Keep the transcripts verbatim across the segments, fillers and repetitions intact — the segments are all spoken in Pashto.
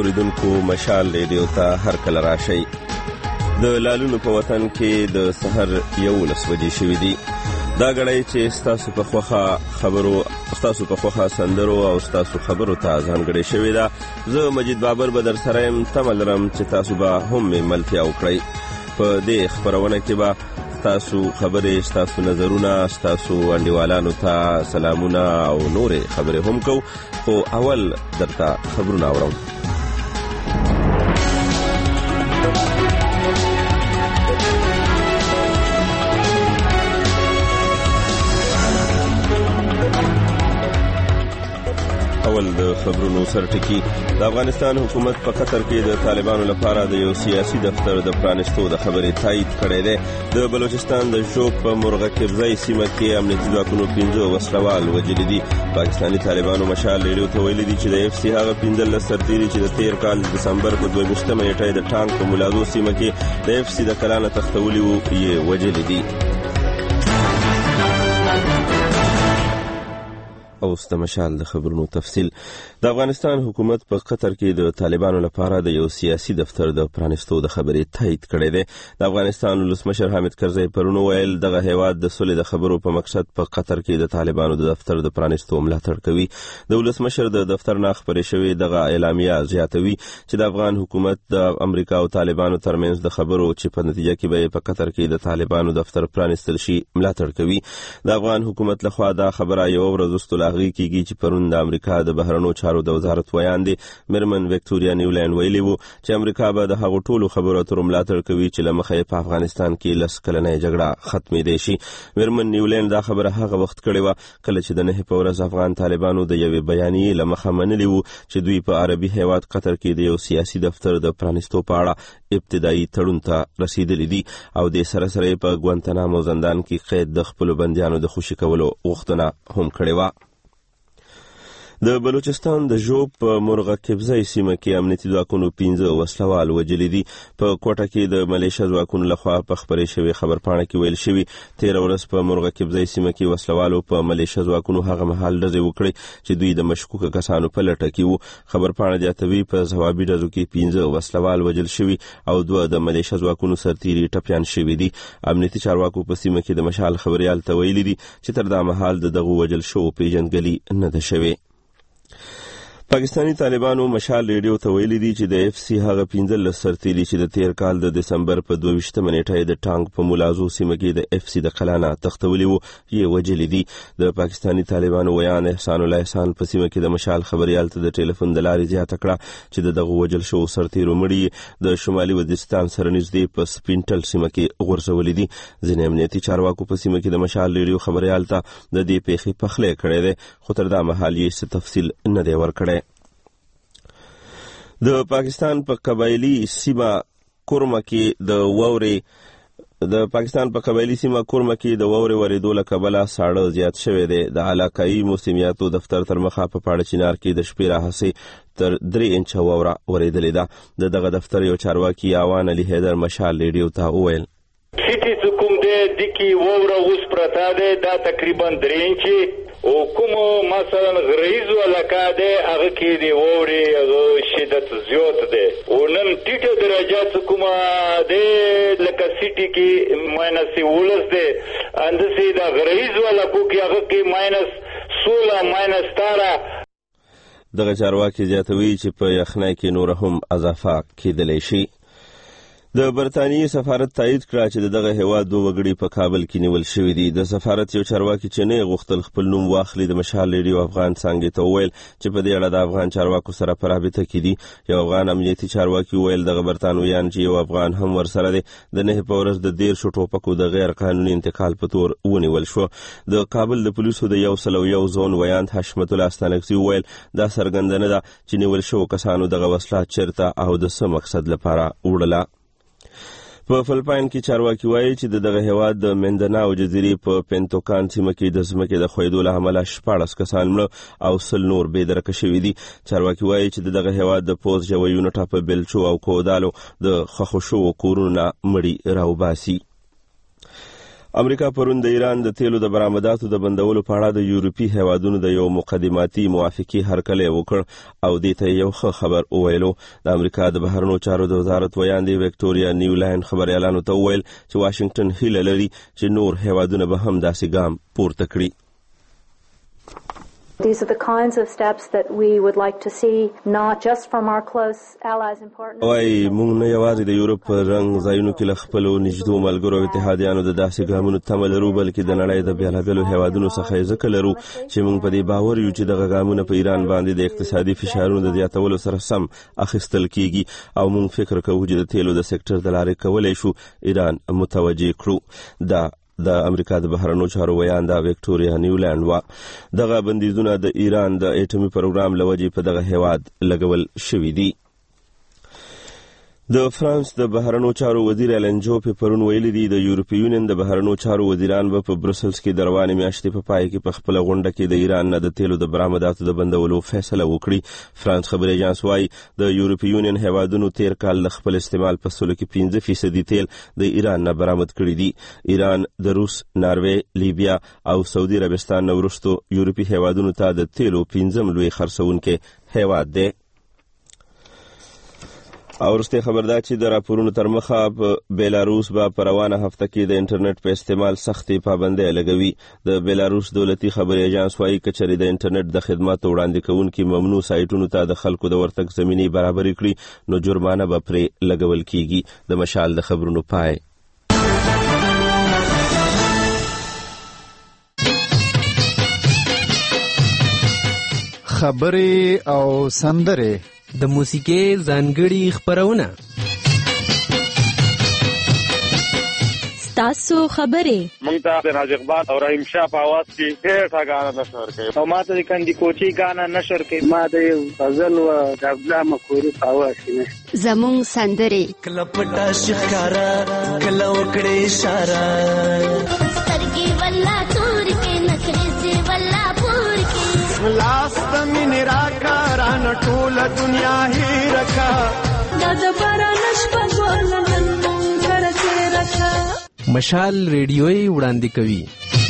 اوریدونکو مشال ریډیو ته هر کله راشئ. د لالونو په وطن کې د سحر یولس بجې شوي دي. دا غړی چې ستاسو په خوخه خبرو ستاسو په خوخه سندرو او ستاسو خبرو ته ځانګړې شوې ده. زه مجید بابر به در سره یم. تمه لرم چې تاسو به هم ملتیا وکړئ. په دې خبرونه کې به ستاسو خبرې، ستاسو نظرونه، ستاسو انډیوالانو ته سلامونه او نورې خبرې هم کو. خو اول درته خبرونه اورم. اول د خبرونو سرټکی. د افغانستان حکومت په قطر کې د طالبانو لپاره د یو سیاسي دفتر د پرانستو د خبرې تایید کړی دی. د بلوچستان د ژوب په مرغه کبزای سیمه کې امنیتي ځواکونو پنځه وسلوال وژلي دي. پاکستاني طالبانو مشال ریډیو ته ویلي دي چې د اف سی هغه پنځلس سرتیري چې د تیر کال دسمبر په دوه ویشتمه نیټه د ټانک په ملازو سیمه کې د اف سی د کلانه تختولي وو یې وژلي دي. او ستمشال د خبرونو تفصیل. د افغانستان حکومت په قطر کې د طالبانو لپاره د یو سیاسي دفتر د پرانستو د خبرې تایید کړی دی. د افغانستان ولسمشر حامد کرزی پرون ویل دغه هیواد د صلح د خبرو په مقصد په قطر کې د طالبانو د دفتر د پرانستو ملاتړ کوي. د ولسمشر د دفتر نه خبرې شوې دغه اعلامیه زیاتوي چې د افغان حکومت د امریکا او طالبانو ترمنځ د خبرو چې په نتیجه کې به په قطر کې د طالبانو دفتر پرانستل شي ملاتړ کوي. د افغان حکومت لخوا دا خبره یو ورځ وروسته هغه کېږي چې پرون د امریکا د بهرنیو چارو د وزارت ویان دی مرمن وکټوریا نیولینډ ویلي وو چې امریکا به د هغو ټولو خبرو اترو ملاتړ کوي چې له مخې په افغانستان کې لس کلنۍ جګړه ختمېدی شي. مرمن نیولینډ دا خبره هغه وخت کړې وه کله چې د نهې په ورځ افغان طالبانو د یوې بیانیې له مخه منلي وو چې دوی په عربي هیواد قطر کې د یو سیاسي دفتر د پرانستو په اړه ابتدایي تړون ته رسیدلی دي او د سره سره په ګوانتنامو زندان کې قید د خپلو بندیانو د خوشي کولو غوښتنه هم کړې وه. د بلوچستان د ژوب په مرغه کبزای سیمه کې امنیتي ځواکونو پنځه وسلوال وژلي دي. په کوټه کې د ملیشه ځواکونو لخوا په خبرې شوې خبرپاڼه کې ویل شوي تېره ورځ په مرغه کبزای سیمه کې وسلوالو په ملیشه ځواکونو هغه مهال ډزې وکړې چې دوی د مشکوکه کسانو په لټه کې وو. خبرپاڼه زیاتوي په ځوابي ډزو کې پنځه وسلوال وژل شوي او دوه د ملیشه ځواکونو سرتیري ټپیان شوي دي. امنیتي چارواکو په سیمه کې د مشال خبریال ته ویلي دي چې تر دا مهال د دغو وژل شوو پیژندګلي نه ده شوې. پاکستاني طالبانو مشال ریډیو ته ویلي دي چې د اف سی هغه پنځلس سرتیري چې د تیر کال د دسمبر په دوه ویشتمه نیټه د ټانک په ملازو سیمه کې د اف سی د کلانه تختولي وو یې وژلي دي. د پاکستاني طالبانو ویان احسان الله احسان په سیمه کې د مشال خبریال ته د ټلیفون د لارې زیاته کړه چې د دغه وژل شوو سرتیرو مړي د شمالي وزیرستان سره نږدې په سپینټل سیمه کې غورځولي دي. ځینې امنیتي چارواکو په سیمه کې د مشال ریډیو خبریال ته د دې پیښې پخلی کړی دی خو تر دا مهال یې څه تفصیل نه دی ورکړی. د پاکستان په قبایلی سیمه کورمه کې د وورې د پاکستان په قبایلی سیمه کورمه کې د وورې ورېدو له کبله ساړه زیات شوی دی. د علاقایي موسمیاتو دفتر تر مخه په پاړه چنار کې د شپې راهیسې تر درې انچه واوره ورېدلې ده. د دغه دفتر یو چارواکي اوان علي حیدر مشال ریډیو ته وویل سیټي چې کوم دی دکې واوره اوس پرته دی دا تقریبا درې انچې او کوم مثلا غریز علاقه ده هغه کې دی ووري شدت زیات ده او نن ټیټه درجه کومه ده لکه سیټي کې ماینس ولس ده اندسي دا غریز علاقو کې هغه کې ماینس سوله ماینس تاره. دغه چارواکي زیاتوي چې په یخنۍ کې نور هم اضافه کېدلی شي. د برتانیې سفارت تایید کړه چې دغه هیواد دوه وګړي په کابل کې نیول شوي دي. د سفارت یو چارواکي چې نه غوښتل خپل نوم واخلي د مشال ریډیو افغان څانګې ته وویل چې په دې اړه د افغان چارواکو سره په رابطه کې دي. یو افغان امنیتي چارواکي وویل دغه برتانویان چې یو افغان هم ورسره دی د نهې په ورځ د دیرشو ټوپکو د غیر قانوني انتقال په تور ونیول شو. د کابل د پولیسو د یو سل او یو زون ویاند حشمت الله استانکزي وویل دا څرګندونه ده چې نیول شوو کسانو دغه وسله چیرته او د څه مقصد لپاره وړله. په فلپاین کې چارواکي وایي چې د دغه هیواد د مندناو جزیرې په پینتوکان سیمه کې د ځمکې د ښویېدو له امله شپاړس کسان مړه او سل نور بې درکه شوي دي. چارواکي وایي چې د دغه هیواد د پوځ ژوی یونټ په بلچو او کودالو د ښخو شوو کورونو نه مړي راوباسي. امریکا پرون د ایران د تیلو د برآمداتو د بندولو په اړه د یورپي هیوادونو د یو مقدماتي موافقې هرکلی وکړ او دې ته یو ښه خبر وویلو. د امریکا د بهرنیو چارو د وزارت ویاندې وکټوریا نیولینډ خبریالانو ته وویل چې واشنگټن هیله لري چې نور هیوادونه به هم داسې ګام پورته کړي. These are the kinds of steps that we would like to see, not just from our close allies and partners. وای موږ نه یوازې د یورپ رنګ ځایونو کې له خپلو نږدې ملګرو او اتحادیانو د داسې ګامونو تمه لرو، بلکې د نړۍ د بېلابېلو هیوادونو څخه یې ځکه لرو چې موږ په دې باور یو چې دغه ګامونه په ایران باندې د اقتصادي فشارونو د زیاتولو سره سم اخیستل کیږي او موږ فکر کوو چې د تیلو د سکتور د لارې کولی شو ایران متوجه کړو. دا د امریکا د بهرنیو چارو ویانده وکټوریا نیولینډ وا دغه بندیزونه د ایران د اټومي پروګرام لوجې په دغه هیواد لګول شوي دي. د فرانس د بهرنیو چارو وزیر النجو په پرون ویلي دي د یورپي یونین د بهرنیو چارو وزیران به په بروسلز کې د روانې میاشتې په پای کې په خپل غونډه کې د ایران نه د تیلو د برآمداتو د بندولو فیصله وکړي. فرانس خبري اژانس وايي د یورپي یونین هیوادونو تیر کال د خپل استعمال په سلو کې پنځه فیصدي تیل د ایران نه برآمد کړي دي. ایران د روس، ناروې، لیبیا او سعودي عربستان نه وروسته یورپي هیوادونو ته د تیلو پنځم لوی خرڅونکی هیواد دی. او وروسته خبر ده چې د راپورونو تر مخه په بیلاروس به په روانه هفته کې د انټرنیټ په استعمال سختې پابندۍ لګوي. د بیلاروس دولتي خبري اژانس وايي که چېرې د انټرنیټ د خدماتو وړاندې کوونکي ممنوع سایټونو ته د خلکو د ورتګ زمینې برابرې کړي نو جرمانه به پرې لګول کیږي. د مشال د خبرونو پای. خبرې او سندرې د موسیقي ځانګړي خبرونه ستاسو خبرې مونږ ته د راج اقبال او رحیم شاه په आवाज کې ډېر غانا نشر کوي او ما ته د کندي کوچي غانا نشر کوي. ما د غزل او د عبدالله مکوري په आवाز کې زموږ سندرې کله پټا شکارا کله وکړې اشاره سترګې ولا تور کې نخرې سي ولا پور کې لاس د مين راکاران ټول دنیا هی رکھا د باران شپه ګولن مونږ سره رکھا. مشال ریډیوي وړاندې کوي.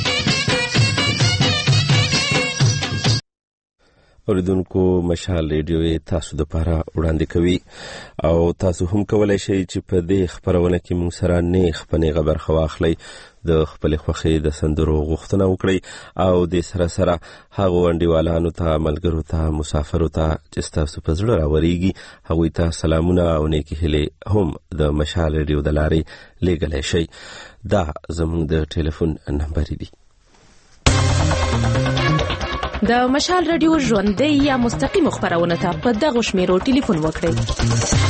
اوریدونکو مشال ریډیوي تاسو د پاره وړاندې کوي او تاسو هم کولای شئ چې په دې خبرونه کې مونږ سره نیغ په نیغه برخه واخلئ، د خپل خوښي د سندرو غوښتنه وکړئ او د سره سره هغه انډیوالانو ته، ملګرو ته، مسافرو ته چې تاسو په زړه راوريږي هغوی ته سلامونه او نیکی هیلې هم د مشال ریډیو د لارې لیږلی شئ. دا زموږ د ټلیفون نمبر دی. د مشال رادیو ژوندۍ یا مستقیم خبرونه ته په دغه شمیرو ټلیفون وکړئ: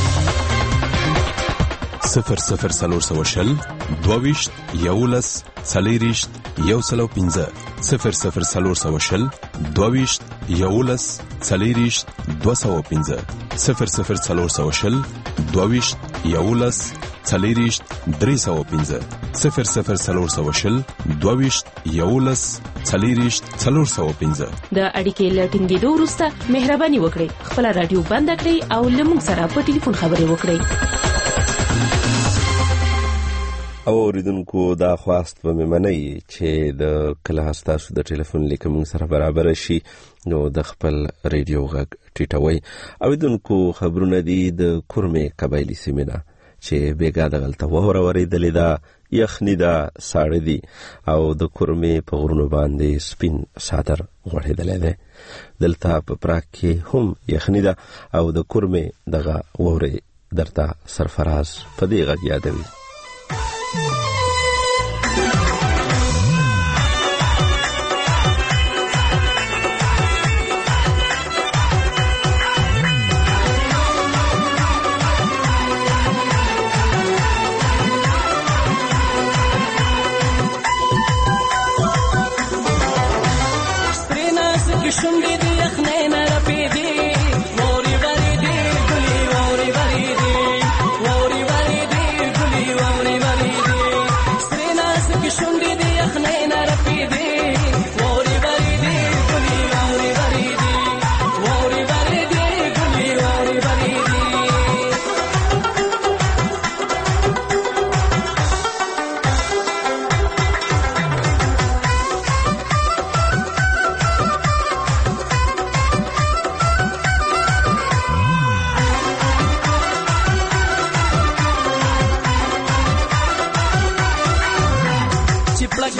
صفر صفر سلور سو شل دوویشت یولس څلېرویشت یو سلو پنځه صفر صفر سلور سو شل دوویشت یولس څلېرویشت دوه سوه پنځه صفر صفر سلور سو شل دوویشت یولس څلېرویشت درې سوه پنځه صفر صفر سلور سو شل دوویشت یولس څلېرویشت څلور سوه پنځه. د اړیکې له ټینګېدو وروسته مهرباني وکړئ خپله راډیو بنده کړئ او له موږ سره په ټلیفون خبرې وکړئ. او اوریدونکو دا خواست به مې منئ چې د کله ستاسو د ټلیفون لیک موږ سره برابر شي نو د خپل ریډیو غږ ټیټوئ. اوریدونکو خبرونه دي د کورمې قبایلي سیمې نه چې بیګا دغلته واوره ورېدلې ده، یخني ده، ساړه دي او د کورمې په غرونو باندې سپین څادر غوړېدلی دی. دلته په پراګ کې هم یخني ده او د کورمې دغه واورې درته سرفراز په دې غږ یادوي. ووري وری دی ګلی ووري وری دی ووري وری دی ګلی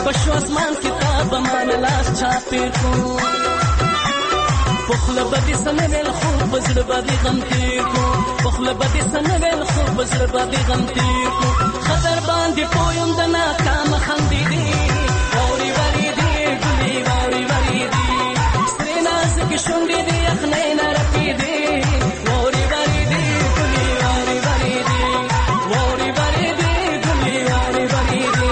بشو اسمان کتاب مان لاس چاپیر کو بخل بدی سنویل خوب بزر بدی غم تیر کو بخل بدی سنویل خوب بزر بدی غم تیر کو خطر باندې پویم د ناکام خندې دی ووري وری دی ګلي ووري وری دی سرې نازک شونډې دی یخنۍ نه رپې دی ووري وری دی ګلي ووري وری دی ووري وری دی ګلي ووري وری دی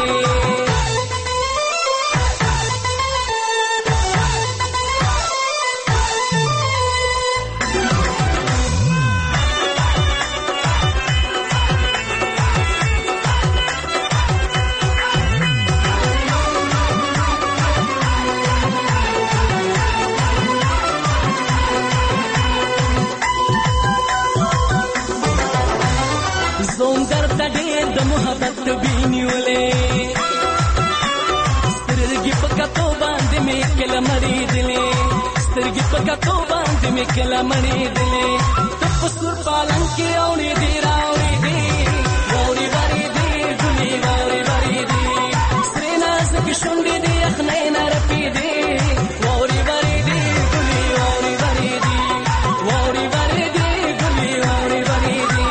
د محبت بینیولې سترګې په کتو باندې مې کله مړېدلې سترګې په کتو باندې مې کله مړېدلې ته په سور پالنګ کې اوړې دې راوړې دې ووري وری دې ګلې ووري وری دې سرې نازک شونډې دې یخنۍ نه رپې دې ووري وری دې ګلې ووري وری دې ووري وری دې ګلې ووري وری دې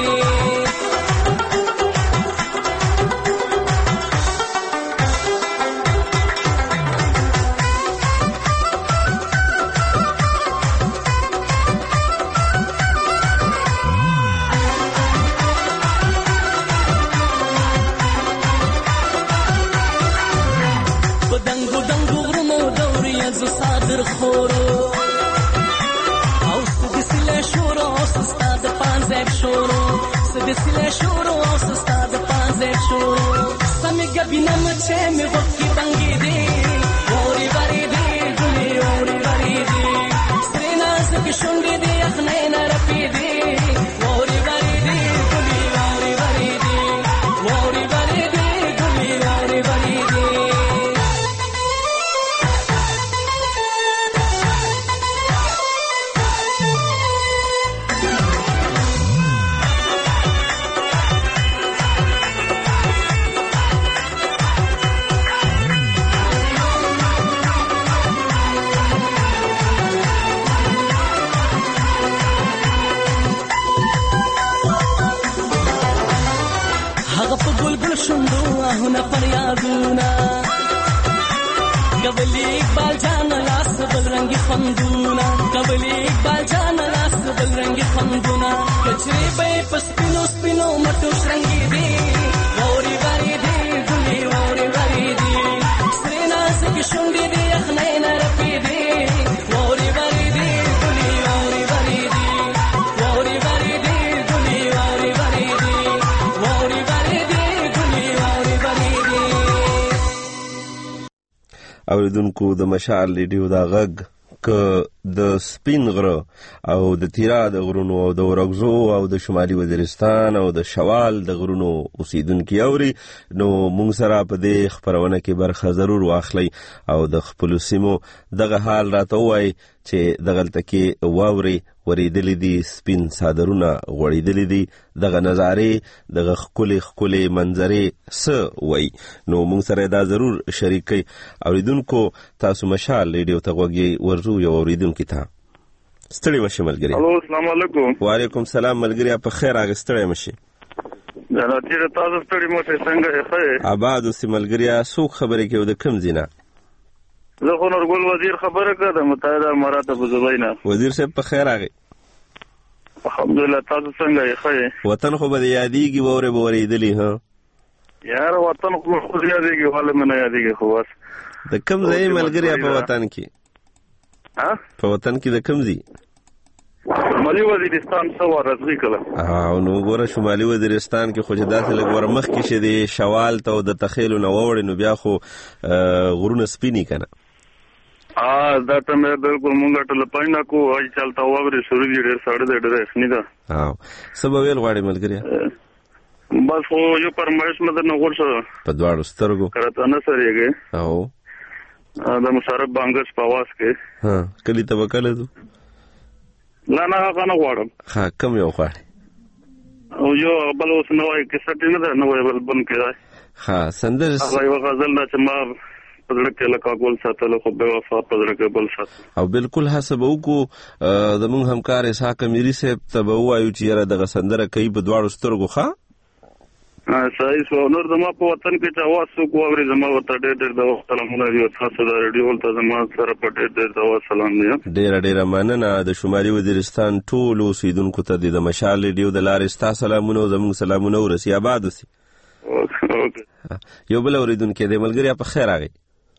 صادر خورو او سدسله شورو او استاد پانزر شورو سدسله شورو او استاد پانزر شورو سمي گبينه مچه مي وکي بنگي دي ووري وری دي ګلي ووري وری دي سرينا سکه شونډي دي يخنۍ نه رپي دي ووري وری دي ګلي ووري وری دي ووري وری دي ګلي ووري وری دي شندو آهونه فریادونه قبلی اقبال جان لاس بل رنگی خندونه قبلی اقبال جان لاس بل رنگی خندونه کچری بے پسپینو سپینو مٹو شرنگی دی ووري وری دی ګلي ووري وری دی سرې نازکې شونډې دی یخنۍ نه رپې دی ووري وری دی ګلي ووري وری دی ووري وری دی ګلي ووري وری دی ووري وری دی اوریدونکو د مشال ریډیو دا غږ که د سپین غره او د تیرا د غرونو او د ورغزو او د شمالي وزیرستان او د شوال د غرونو اوسیدونکو اوري نو مونږ سره په دې خبرونه کې برخه ضرور واخلي او د خپل سیمو دغه حال راته وای چې دغلته کې واوري ورېدلې دي سپین صادرونه غوړېدلې دي دغه نظارې دغه ښکلې ښکلې منظرې څه وای نو مونږ سره دا ضرور شریک کړئ اوریدونکو تاسو مشال ریډیو ته غوږ ورځو یو اوریدونکي ته ستړي مشي ملګري الو السلام علیکم وعلیکم السلام ملګري په خیر هغه ستړي مشي دا تیر تاسو ستړي مو څنګه ښه آباد اوسې ملګري څوک خبرې کوي د کوم ځای نه زه خو نورګل وزیر خبره کړم متحده امارات ابو ظبي نه وزیر صاحب په خیر راغی الحمدلله تاسو څنګه ښه وطن خو به یادېږي وورې به ورېدلې ها یار وطن خو خو یادېږي ولې مې نه یادېږي خو بس د کوم ځای ملګري په وطن کې ها په وطن کې د کوم ځای شمالي وزیرستان څو ورځې کله او نو ګوره شمالي وزیرستان کې خو چې داسې لږ ورمخ کې چې د شوال ته او د تخیلو نه ووړې نو بیا خو غرونه سپینې که نه ها دا ته مې بالکل مونږ ټول پاینه کو اج چلتا وګړي شروع دي ډېر ساړه دي ډېر اسنی دا ها سبا ویل غواړي ملګری بس خو یو پرمایش مده نه ورشه په دواړو سترګو کرته نه سريږي او دا مشرف بانګش په واس کې ها کلی ته وکاله دو لا نه هغه نه غواړم ها کم یو غواړي او یو بل اوس نو وای کې سټ نه ده نو بل بن کې ها سندر هغه یو غزل نه چې ما پزړه کې لکه ګل ساتل خو به وفا پزړه کې بل ساتل او بالکل حسب وکړو زموږ همکار اسحاق امیری صاحب ته به وایو چې یاره دغه سندره کوي په دواړو سترګو ښه صحیح سو نور زما په وطن کې چې اواز څوک واوري زما ورته ډېر ډېر د سلامونه دي او تاسو د ریډیو ته زما سره په ډېر ډېر د سلام دی ډېر ډېر مننه د شمالي وزیرستان ټول اوسیدونکو ته د مشال ریډیو د لارې ستا سلامونه زموږ سلامونه ورسي آباد اوسي یو بل اوریدونکو د ملګری په خیر راغی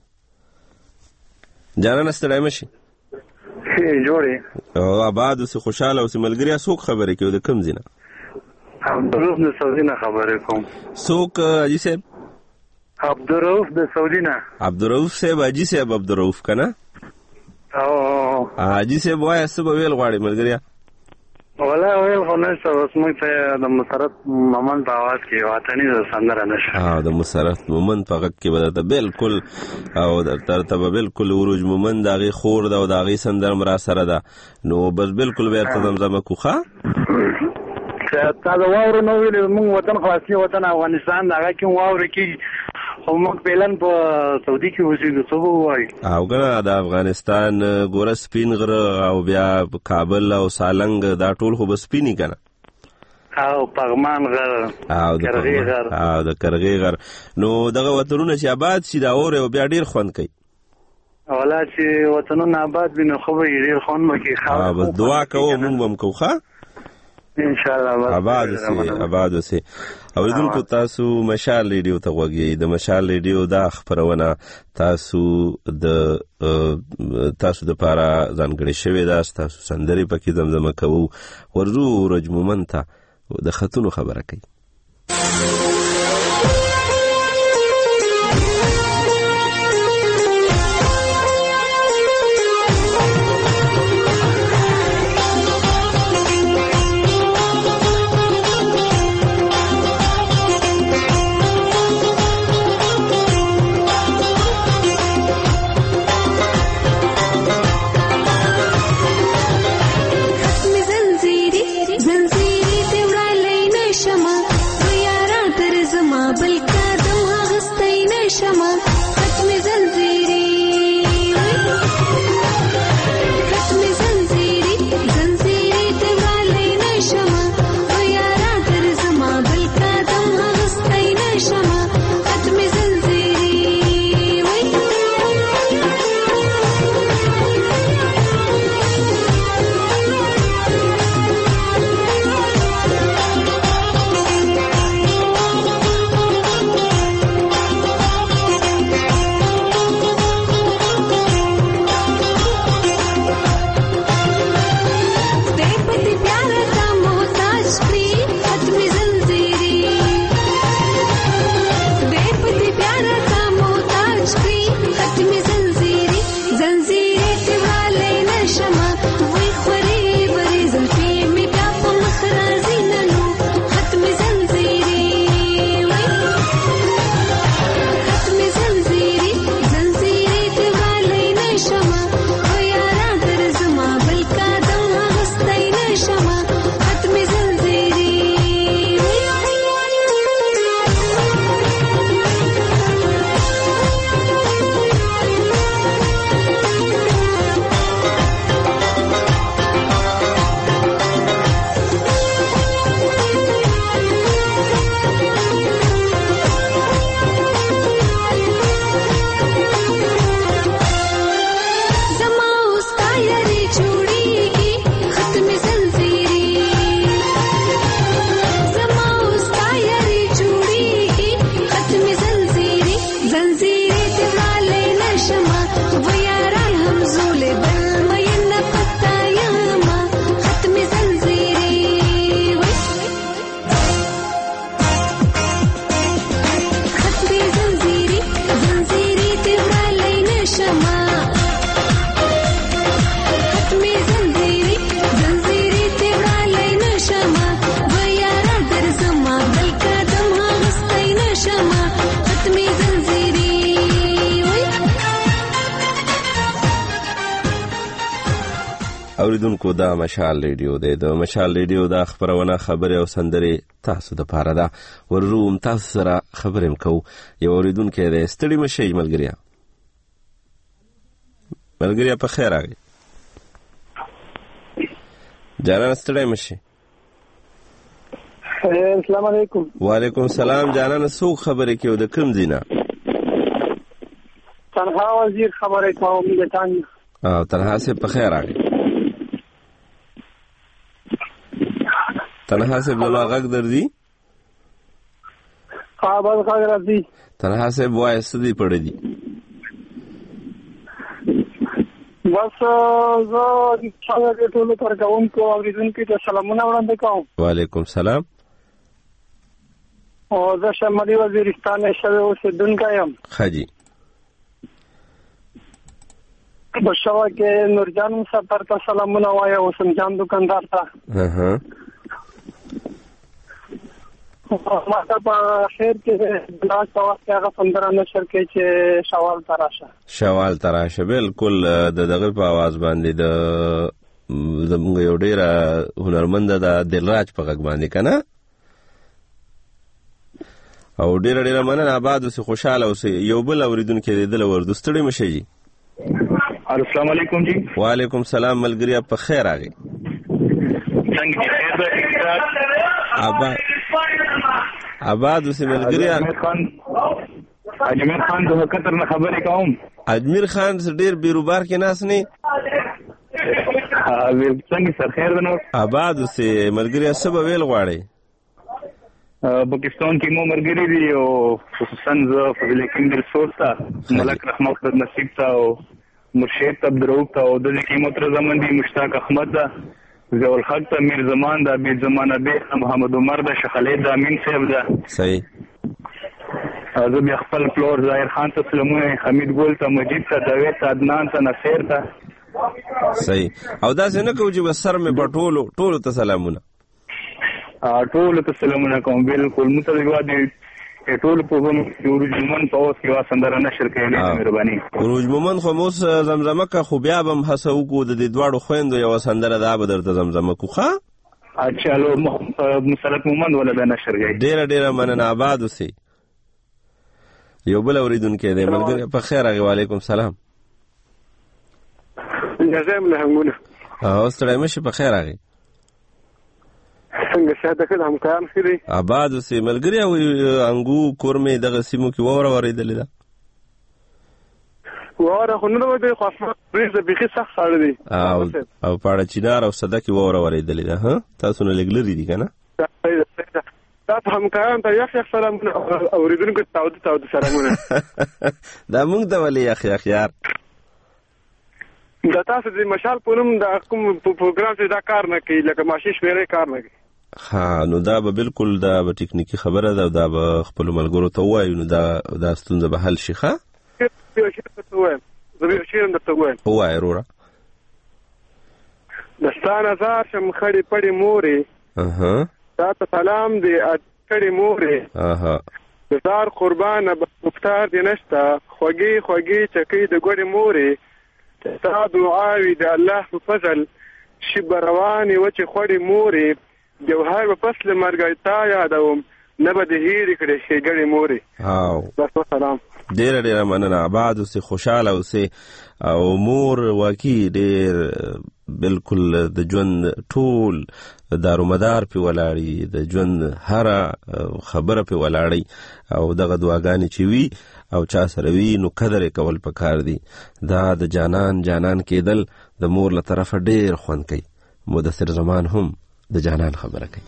جانان ستړی مشي جوړې او آباد اوسي خوشاله اوسي ملګری څوک خبرې کوي د کم زینه عبدالرؤف د سعودي نه خبرې کوم څوک حاجي صاحب عبدالرؤف د سعودي نه عبدالرؤف صاحب حاجي صاحب عبدالرؤف کنه او حاجي صاحب وایي څه به ویل غواړي ملګریا ولا ویل خو نشته اوس موږ ته د مسرت مومن په اواز کې وطني سندره نشه او د مسرت مومن په غږ کې به درته بالکل او درته به بالکل وروج مومن د هغې خور ده او د هغې سندره هم را سره ده نو بس بالکل به درته زمزمه کړو ښه تا د واورو نه ویلې موږ وطن خلاصي وطن افغانستان د هغه کې واورې کې خو موږ پهلن په سعودي کې اوسېږو څه به ووایو او که نه د افغانستان ګوره سپین غره او بیا کابل او سالنګ دا ټول خو به سپینې که نه او پغمان غر او د غر او د کرغې غر نو دغه وطنونه چې آباد شي دا اورې او بیا ډېر خوند کوي ولا چې وطنونه آباد وي نو خو به یې ډېر خوند وکړي بس دعا کوو موږ به هم کوو ښه انشاءالله آباد اوسئ آباد اوسئ اوریدونکو تاسو مشال ریډیو ته غوږ یئ د مشال ریډیو دا خپرونه تاسو د تاسو دپاره ځانګړې شوې ده ستاسو سندرې پکې زمزمه کوو ورځو ورځ مومن ته د خطونو خبره کوي اوریدونکو دا مشال ریډیو دی د مشال ریډیو دا خبرونه خبرې او سندرې تاسو د پاره ده ورروم تاسو سره خبرې کوو یو اوریدونکو دی ستړي مشي ملګریا ملګری په خیر راغی. جانان ستړی مشي. السلام علیکم. وعلیکم السلام. جانان څو خبرې کې د کوم دینه؟ تنها وزیر خبرې کوم د تان. او تنها سه په خیر راغی. تنها سه بلا غږ درځي؟ ها بس غږ راځي. تنها سه وای سدي پړې دي. بس زه څنګه ټول پر کوم کو اوریدونکو ته سلامونه وړاندې کوم. وعلیکم السلام. او زه شمالي وزیرستان شوی اوسېدونکی یم. خاجي بشوا کې نورجان مسافر ته سلامونه وایي او سمجان دکاندار ته. اها ما ته په خیر کې دا وخت هغه پندره نشر کې چې شوال تراشه شوال تراشه بالکل د دغه په आवाज باندې د زموږ یو ډیر هنرمند د دلراج په غږ باندې کنه او ډیر ډیر مننه. آباد اوسې خوشاله اوسې. یو بل اوریدونکو دې دل ور دوستړي مشي جی. السلام علیکم جی. وعلیکم السلام. ملګری په خیر راغی. څنګه خیر ده؟ آباد آباد اوسې ملګری. اجمیر خان اجمیر خان د خطر نه خبرې کوم. اجمیر خان ډیر بیروبار کې ناس نه. څنګه سر خیر ده نو؟ آباد اوسې ملګری سبا ویل غواړي. پاکستان کې مو مرګري دي او خصوصا زه فضل کندل سوستا ملک رحمت نصیب تا او مرشد عبدالرؤوف تا او د کې متر زمان دي مشتاق احمد دا ضیاء الحق تا میر زمان دا بی زمانه بی محمد عمر دا شیخ خالد دا امین صاحب دا صحیح. زه بیا خپل فلور ظاهر خان ته سلامونه، حمید ګل ته، مجید ته، داوود ته، عدنان ته، نصیر ته. صحیح. او دا څنګه کوم چې سر مې پټولو ټول ته سلامونه. ټول ته سلامونه کوم. بالکل متوجه دي ټول په کوم جوړ جمن په اوس کې واسندره نشر کوي. مهرباني. ورج مومن خو موس زمزمه کا خو بیا بم حسو کو د دې دواړو خويندو یو سندره دا به درته زمزمه کو ښا. اچھا لو مسلک مومن ولا دا نشر کوي. ډیر ډیر مننه. آباد اوسې. یو بل اوریدونکو دې ملګری په خیر راغی. وعلیکم السلام. جزایم له همونه. او ستړی مشه په خیر راغی. څنګه شاده کله هم کار کړی. آباد اوسې ملګری. او انګو کورمه دغه سیمو کې وره ورېدلې ده. وره خو نه وځي خو اسمه بریزه بيخي سخت ساړه دي. او او پاړه چینار او صدا کې وره ورېدلې ده. ها تاسو نه لګلري دي کنه. تاسو هم کاران ته یخ یخ سلام اوریدونکو تاود تاود سلامونه. دا موږ ته ولې یخ یخ یار. دا تاسو د مشال پونم د کوم پروګرام ته دا کار نه کوي لکه ماشي شمیرې کار نه کوي. ها نو دا به بالکل دا به ټکنیکی خبره ده. دا به خپل ملګرو ته وایو نو دا دا ستونزه به حل شي. ښه یو شی ته وایم. زه یو شی هم درته وایم. وای وروره. دستان هزار شم خړې پړې مورې. اها تا ته سلام دی اټکړې مورې. اها زار قربانه بختار دی نشته خوږی خوږی چکی د ګوړې مورې. تا دعاوی د الله په فضل شي بروانې وچې خوړې مورې. جوهر په فصل مرګ تا یادوم نه به د هېرې کړې ښېګړې مورې. او بس وسلام. ډېره ډېره مننه. آباد اوسې خوشحاله اوسې. او مور واقعي ډېر بالکل د ژوند ټول دارومدار پې ولاړي. د ژوند هره خبره پې ولاړی او دغه دعاګانې چې وي او چا سره وي نو قدر یې کول پکار دي. دا د جانان جانان کېدل د مور له طرفه ډېر خوند کوي. مدثر زمان هم د جانان خبره کوي.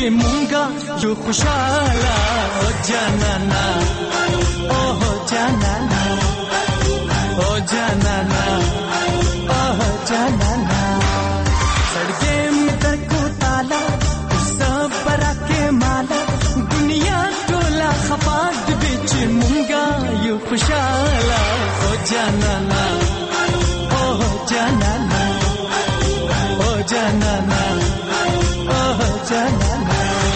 مونږه یو خوشاله او جانانا او جانانا او جانانا او جانانا سڑکے میں ترکو تالا سب برا کے مالا دنیا ټوله خپاد بچ مونږه یو خوشاله او جانانا او جانانا او جانانا او جانانا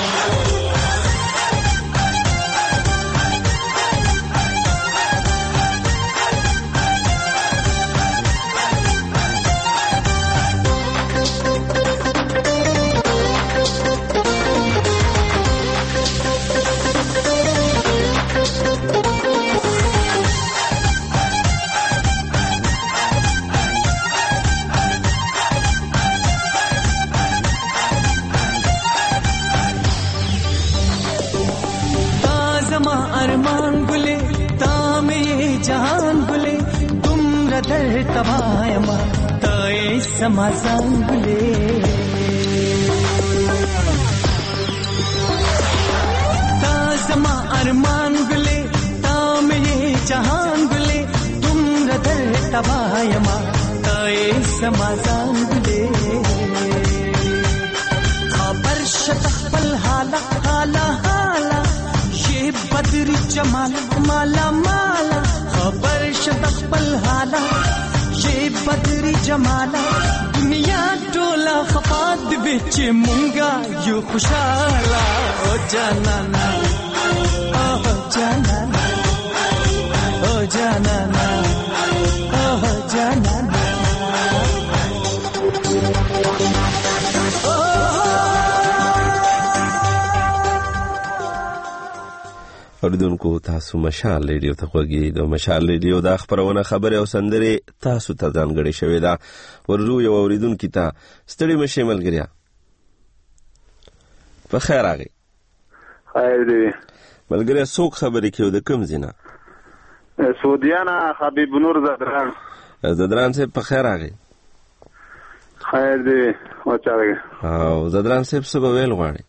तबायमा ताए समाजान गुले ताजमा अरमान गुले ताम ये जहान गुले तुम रदर तबायमा ताए समाजान गुले खबर शतखल हाला हाला हाला ये बदरी जमाल माला माला खबर शतखल हाला ये बदरी जमाला दुनिया टोला खपाद बिच मुंगा यू खुशाला ओ जानाना ओ जानाना ओ जानाना ओ जानाना اوریدونکو تاسو مشال ریډیو ته خوږی د مشال ریډیو د خبرونه خبره او سندره تاسو ته ځانګړې شوې ده ورلو یو اوریدونکو ته ستړي مشه ملګریا په خیر راغی خیر دی ملګریا څوک خبرې کوي د کوم زینا سعودیانا حبیب نور زدران زدران سے په خیر راغی خیر دی او چارګه او زدران سے څه ویل غواړي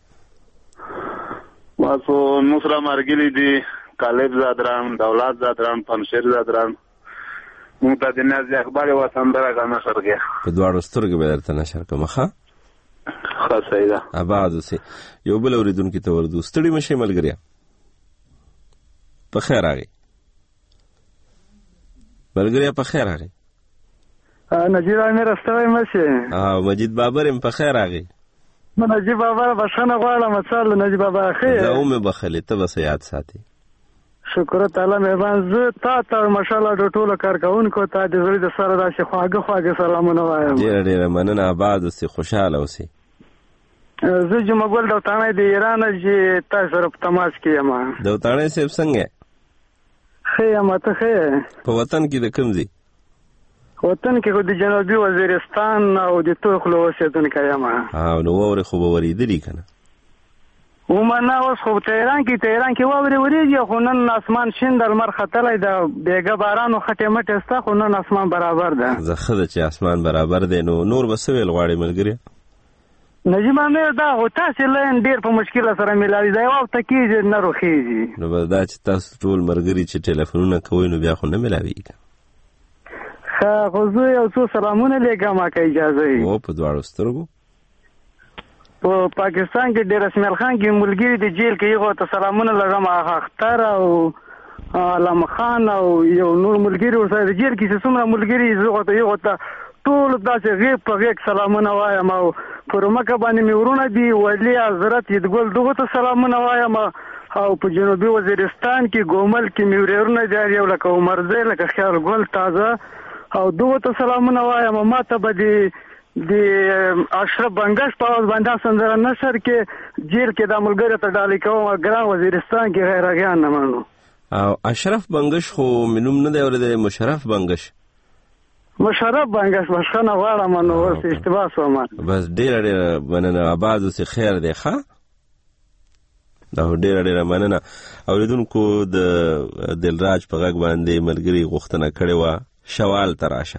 واسو نصرا مرګلی دی کالب زادران دولت زادران پنشیر زادران مونږ ته د ناز اخبار و سندره غنا شرګه په دواړو سترګې به درته نشر کوم ښه ښه صحیح ده آباد سي یو بل اوریدونکو ته وردو ستړي مشه ملګریا په خیر راغی ملګریا په خیر راغی نجیب امیر استوي مشه اه مجید بابر هم په خیر راغی من نجیب بابا بخښنه غواړم مثال نجیب بابا خیر زه مې بخلې ته بس یاد ساتي شکر تعالی مهربان زه تا ته ماشاءالله د ټولو کارکونکو ته د زړه د سره راشي خواږه خواږه سلامونه وایم ډېر ډېر مننه آباد اوسې خوشاله اوسې زه جمعګل دوتانه د ایران چې تاسو سره په تماس کې یم دوتانه صاحب څنګه ښه یم ته ښه په وطن کې د کوم ځای وطن کې خو د جنوبي وزیرستان او د توخلو اوسېدونکی یم او نو واورې خو به ورېدلي که نه عموما اوس خو تهران کې تهران کې واورې ورېږي خو نن اسمان شین د لمر ختلی ده بیګه باران و خټې مټې شته خو نن اسمان برابر ده زه ښه ده چې اسمان برابر دی نو نور به څه ویل غواړې ملګري نجیب امیر دا خو تاسې لین ډېر په مشکله سره میلاوي دا یو هفته کېږي نه روښېږي نو بس دا چې تاسو ټول ملګري چې ټلیفونونه کوئ نو بیا خو نه میلاویږي ښه خو زه یو څو سلامونه لیږم که اجازه وي او په دواړو سترګو په پاکستان کې ډېر اسماعیل خان کې ملګري د جیل کې هغو ته سلامونه لږم هغه اختر او علامه خان او یو نور ملګري ورسره د جیل کې چې څومره ملګري زه هغو ته هغو ته ټول داسې غیږ په غیږ سلامونه وایم او پر مکه باندې مې ورونه دي ولي حضرت عیدګل دغو ته سلامونه وایم او په جنوبي وزیرستان کې ګومل کې مې ورونه دي یو لکه عمرزی لکه خیال ګل تازه او دغو ته سلامونه وایم ما ته به د د اشرف بنګش په اواز باندې سندره نشر کې جیل کې د ملګرو ته ډالۍ کوم ګران وزیرستان کې غیرغیان نه منو او اشرف بنګش خو منوم نه دی اورېدلی مشرف بنګش مشرف بنګش بخښنه غواړم نو ورس اشتباه شوم بس ډېره ډېره مننه آباد اوسې خیر دی ښه دا ډېره ډېره مننه اورېدونکو د دلراج په غږ باندې ملګري غوښتنه کړې وه شوال ته راشه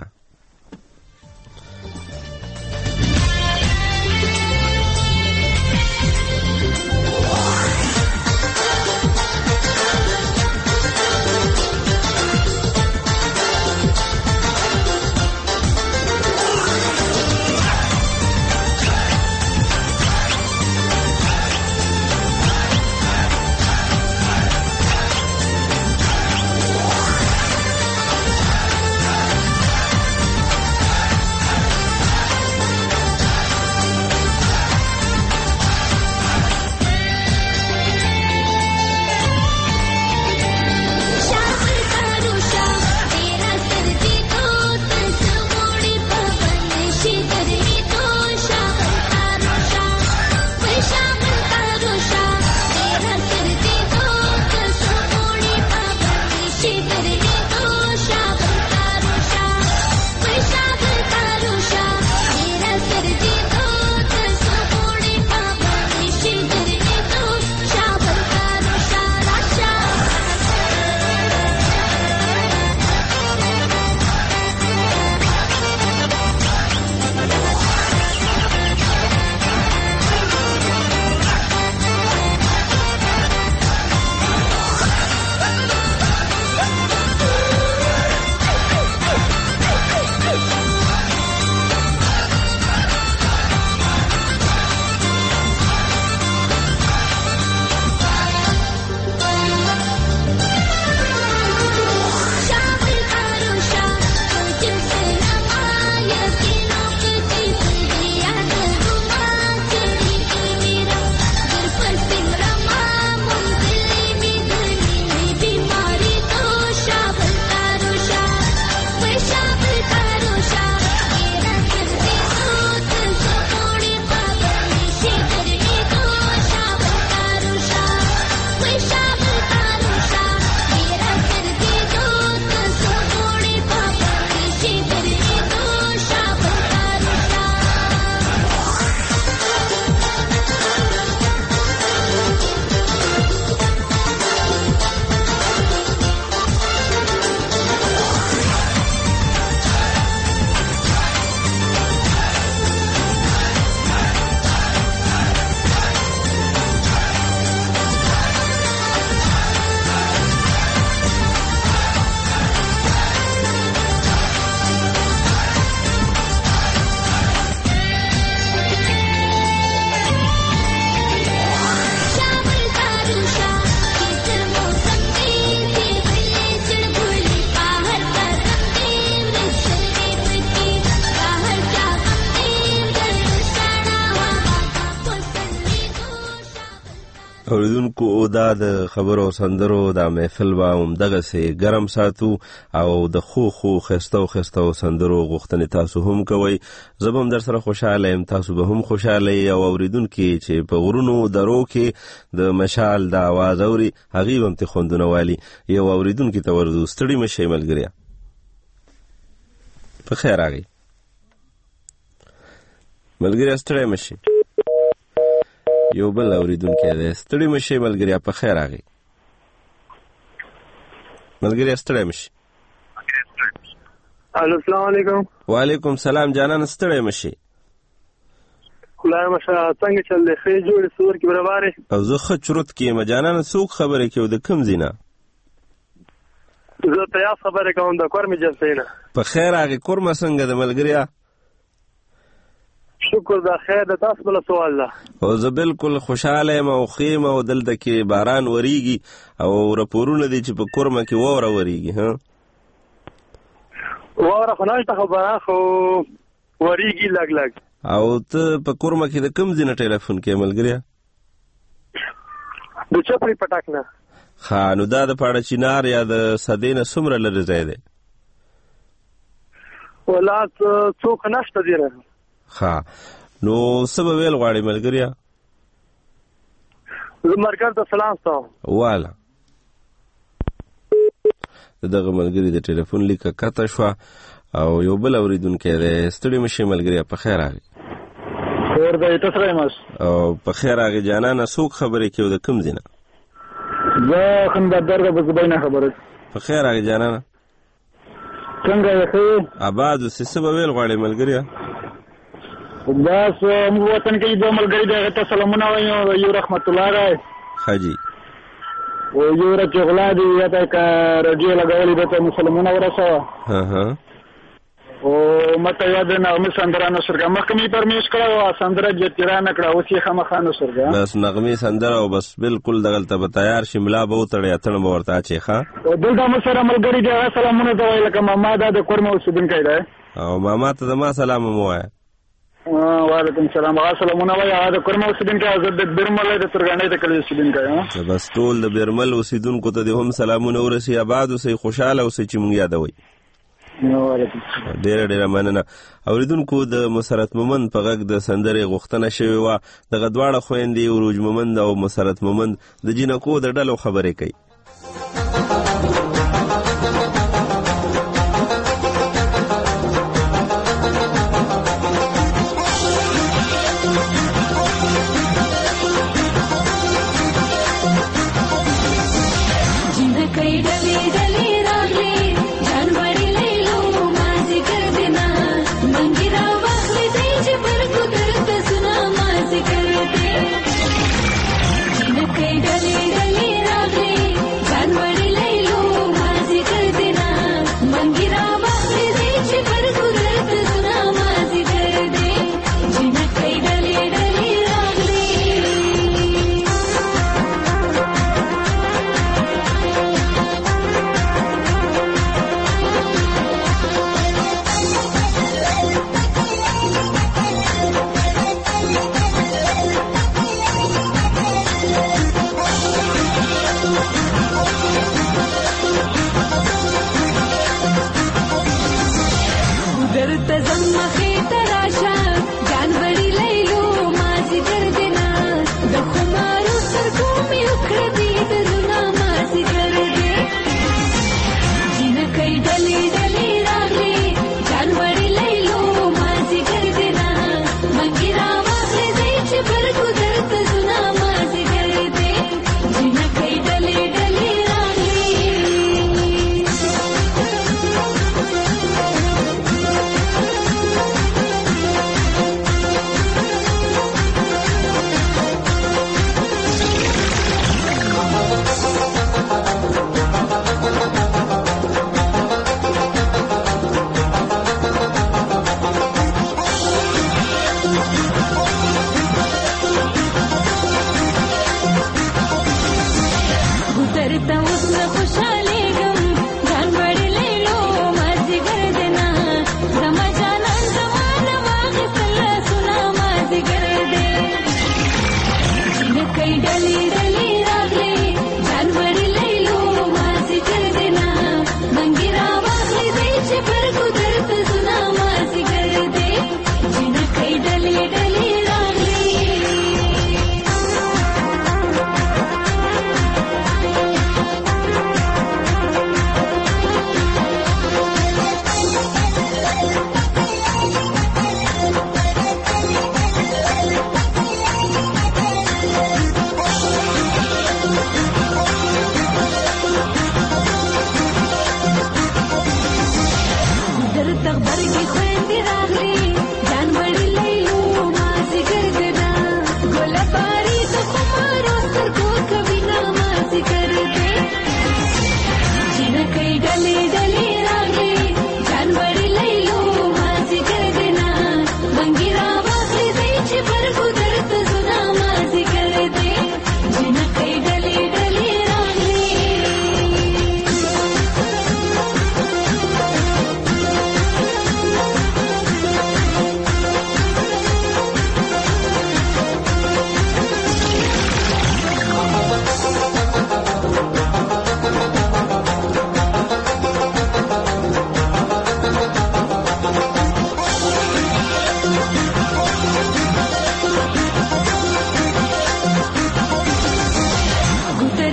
اوریدونکو دا د خبرو سندرو دا محفل به همدغسې ګرم ساتو او د خو خو خستو خستو سندرو غوښتنې تاسو هم کوئ. زه به هم در سره خوشحاله یم، تاسو به هم خوشحاله یې. او اوریدونکي چې په غرونو درو کې د مشال د اواز اوري هغې به هم ترې خوندونه والي. یو اوریدونکي ته ورځو. ستړي مه شئ ملګریا، په خیر راغی ملګریا، ستړی مه شئ. یو بل اوریدونکی دی. ستړي مه شئ ملګریا، په خیر راغی ملګریا، ستړی مه شئ. الو السلام علیکم. وعلیکم سلام جانان، ستړی مه شئ. خدای مشه څنګه چل دی؟ ښې جوړې سور کې برابرې؟ او زه ښه چرت کې یم جانانه. څوک خبرې کوي د کوم ځای نه؟ زه تیاس خبرې کوم د کورمې جلسې نه. په خیر راغی. کورمه څنګه ده ملګریا؟ شکر دا خیر د تاسو بل سوال ده. او زه بالکل خوشاله یم او ښه یم او دلته کې باران وریږي او راپورونه دي چې په کورمه کې واوره وریږي. ها واوره خو نشته، خو باران خو وریږي لږ لږ. او ته په کورمه کې د کوم ځای نه ټلیفون کوې ملګریا؟ د چپړې پټک نه. ښه، نو دا د پاړه چینار یا د سدې نه څومره لرې ځای دی؟ ولا څوک نشته دی. ښه، نو څه به ویل غواړې ملګریا؟ زه مرکز ته سلام ستوم. واله د دغه ملګري د ټلیفون لیکه کته شوه. او یو بل اوریدونکی دی. ستړي مه شئ ملګریا، په خیر راغی. خیر دی، ته څنګه یې؟ او په خیر راغی جانانه. څوک خبرې کوي د کوم ځای نه؟ زه خندادر د بزبۍ نه خبرې. په خیر راغی جانانه. څنګه یې؟ ښه آباد اوسې. څه به ویل غواړې ملګریا؟ بس موږ وطن کې دوه ملګري دي، هغه ته سلامونه وایو. یو رحمت الله دی ښه جي، او یو رچې غلا دی. هغه که رډیو لګولې ده ته سلامونه ورسوه. ها ها او مته یاد نه مې سندره نشر کړه. مخکې مې پرمیش کړه او سندره جتیرا نه کړه، اوس یې خامخا نشر کړه. بس نغمې سندره او بس بالکل دغلته به تیار شي. ملا به وتړې اتڼ به ورته اچې. ښه، او دلته مو سره ملګري دي، هغه سلامونه ته وایي. لکه ماما دا د کورمه اوسېدونکی دی او ماما ته زما سلام هم ووایه. وعلیکم سلام. هغه سلامونه وایي. هغه د کورمه اوسېدونکی، زه د بیرمل د ترګاڼۍ د کلي اوسېدونکی یم. بس ټول د بیرمل اوسېدونکو ته دې هم سلامونه ورسي. آباد اوسئ، خوشحاله اوسئ چې مونږ یادوئ. ډیره ډیره مننه. اوریدونکو د مسرت مومند په غږ د سندرې غوښتنه شوې وه. دغه دواړه خویندې عروج مومند او مسرت مومند د جینکو د ډلو خبرې کوي. डली डली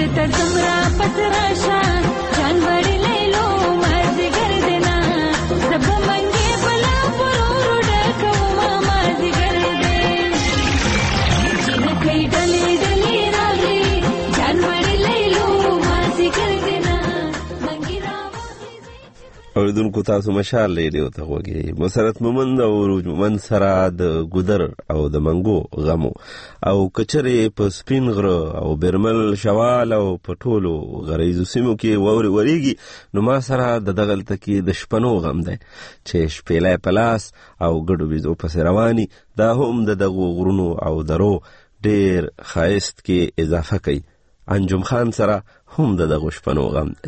ته زمرا پتراشا جان وړي لیلو مرد ګردنا زب منګي بلا پرور ډکو ما دې ګردې جن کای ډلې ډلې راغلي جان وړي لیلو مرد ګردنا منګي را اوریدونکو تاسو مشال ریډیو ته وګورئ. مسرت مومند او روج مومند سره د ګودر او د منګو غمو او کچره په سپین غره او برمل شوال او پټولو غریزو سیمو کې ووري وریږي. نو ما سره د دغلته کې د شپنو غم دی چې شپېلې پلاس او ګډو بيزو پس رواني دا هم د دغو غرونو او درو ډېر خایست کې اضافه کوي. انجم خان سره هم د دغو شپنو غم دی.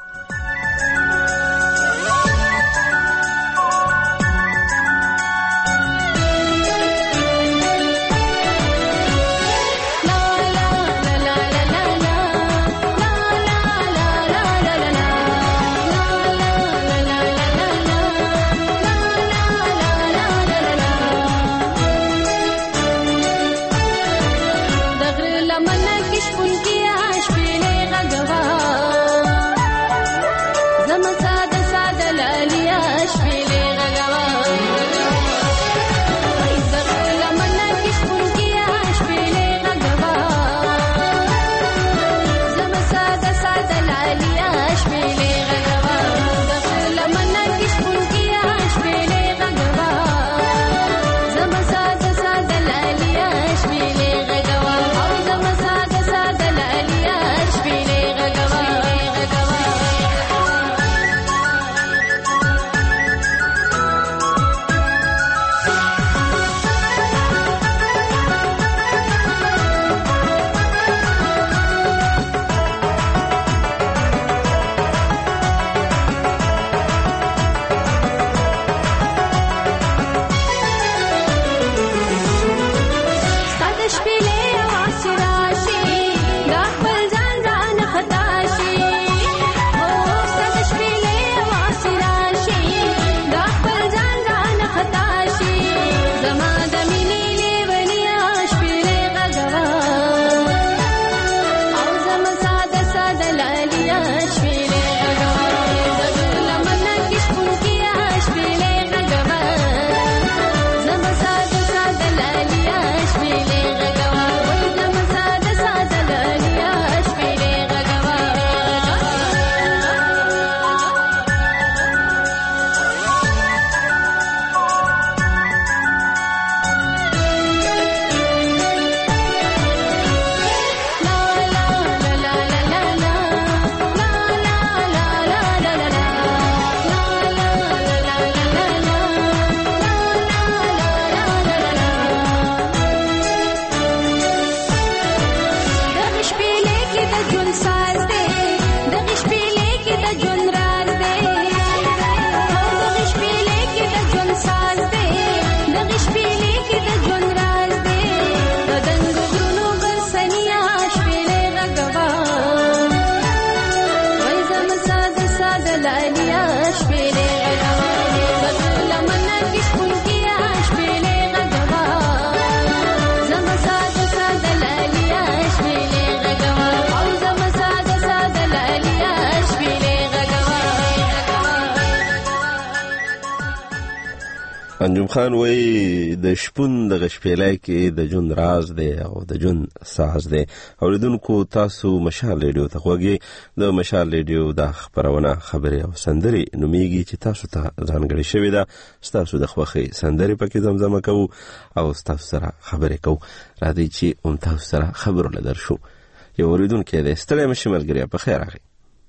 انجم خان وای د شپون د غشپېلای کې د جون راز دی او د جون ساز دی. اوریدونکو تاسو مشال ریډیو ته وګورئ. د مشال ریډیو د خبرونه خبري او سندري نوميږي چې تاسو ته ځانګړي شوی دا تاسو د خوخي سندري پکې زمزمه کوو او تاسو سره خبرې کوو. راځي چې اون تاسو سره خبرو لدر شو. یو اوریدونکو د ستړي مشمل ګریا په خیر راغی.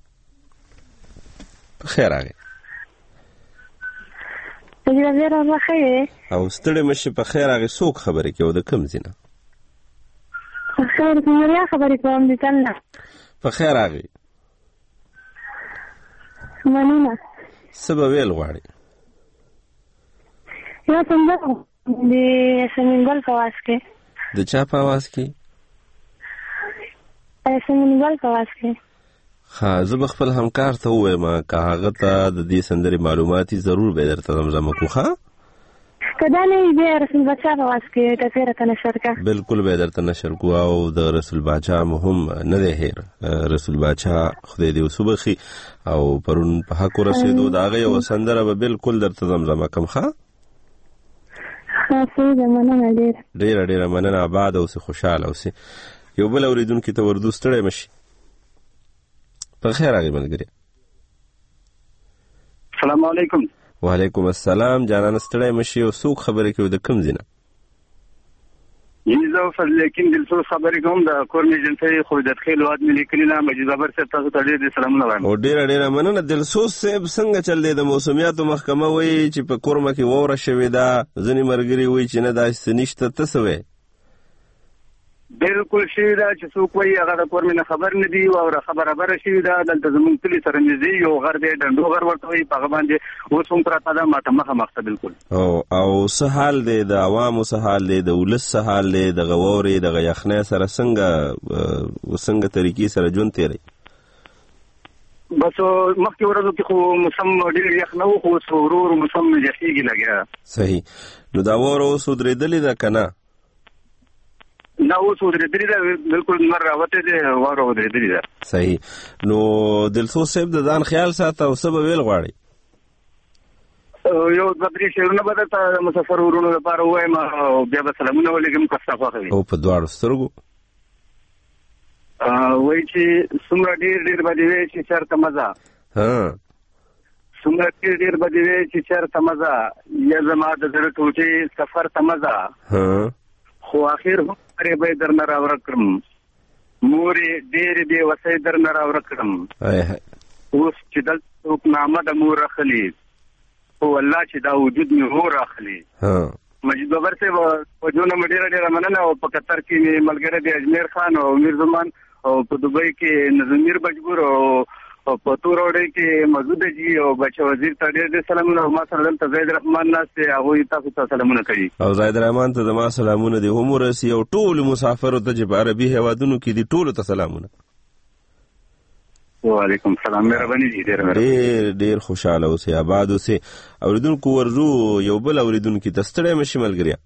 په خیر راغی. او ستړي مشه په خیر هغه څوک خبرې کوي د کم زینه خیر کومه خبرې کوم دي کنه په خیر هغه مننه سبب ویل غواړي یو څنګه دی سمینګل پواس کې د چا پواس کې سمینګل پواس کې ها زه خپل همکار ته وایم که هغه ته د دې سندري معلوماتي ضرور به درته زمزمه کوخه کدا نه بیا رسول بچا په واس کې ټکر ته نشر کا بالکل به درته نشر کو او د رسول باچا هم نه ده هیر رسول باچا خدای دې وسوبخي او پرون په حق رسیدو دا غي او سندره به بالکل درته زمزمه کوم ښا خاصه مننه ډیر ډیر ډیر مننه آباد او خوشاله اوسې یو بل اوریدونکو ته وردو ستړی مشي په خیر راغی ملګری السلام علیکم وعلیکم السلام جانان ستړی مشي او څوک خبرې کوي د کوم ځینه یی زه فضل لیکن دلسو خبرې کوم د کورنۍ جنسي خو د خیل واد ملي کلینا مجید بابر صاحب تاسو ته ډېر سلامونه وایم او ډېر ډېر مننه دلسو صاحب څنګه چل دی د موسمیاتو محکمه وایي چې په کورمه کې ووره شوې ده ځینې مرګري وایي چې نه داسې نشته ته څه وایې بالکل شي دا چې څوک وایي هغه د کورمې نه خبر نه دی او خبره بره شي دا دلته زموږ کلي سره نږدې یو غر دی ډنډو غر ورته وایي په هغه باندې اوس هم پراته ده ماته مخامخ ته بالکل او او څه حال دی د عوامو څه حال دی د ولس څه حال دی دغه واورې دغه یخنۍ سره څنګه څنګه طریقې سره ژوند تېروي بس مخکې ورځو کې خو موسم ډېر یخ نه و خو اوس ورو ورو موسم یخېږي لګیا صحیح نو دا واوره اوس ودرېدلې ده که نه نه اوس ودرېدلې ده بالکل لمر راوتی دی واوره ودرېدلې ده صحیح نو دلسوز صاحب د ځان خیال ساته او څه به ویل غواړئ یو دوه درې شعرونه به درته د مسافر ورونو لپاره ووایم او بیا به سلامونه ولېږم که ستا خوښه وي او په دواړو سترګو وایي چې څومره ډېر ډېر به دې وایي چې چېرته مزه څومره ډېر ډېر به دې وایي چې چېرته مزه یا زما د زړه ټوټې سفر ته مزه خو اخر هم پرې به یې در نه راوره کړم مورې ډېرې بې وسۍ در نه راوره کړم اوس چې دلته څوک نامه د مور اخلي خو الله چې دا وجود مې هو راخلي مجید بابر صاحب وجونه مې ډېره ډېره مننه او په قطر کې مې ملګری دی اجمیر خان او امیر زمان او په دوبۍ کې نظمیر بجبور او په توروړی کې مسعود جی او بچه وزیر ته ډېر ډېر سلامونه او ما سره دلته زید رحمان ناست دی هغوی تاسو ته سلامونه کوي او زید رحمان ته زما سلامونه دي هم ورسي او ټولو مسافرو ته چې په عربي هیوادونو کې دي ټولو ته سلامونه وعلیکم سلام مهرباني دي ډېر ډېر خوشحاله اوسئ آباد اوسئ اورېدونکو ورځو یو بل اورېدونکي ته ستړی مشي ملګریا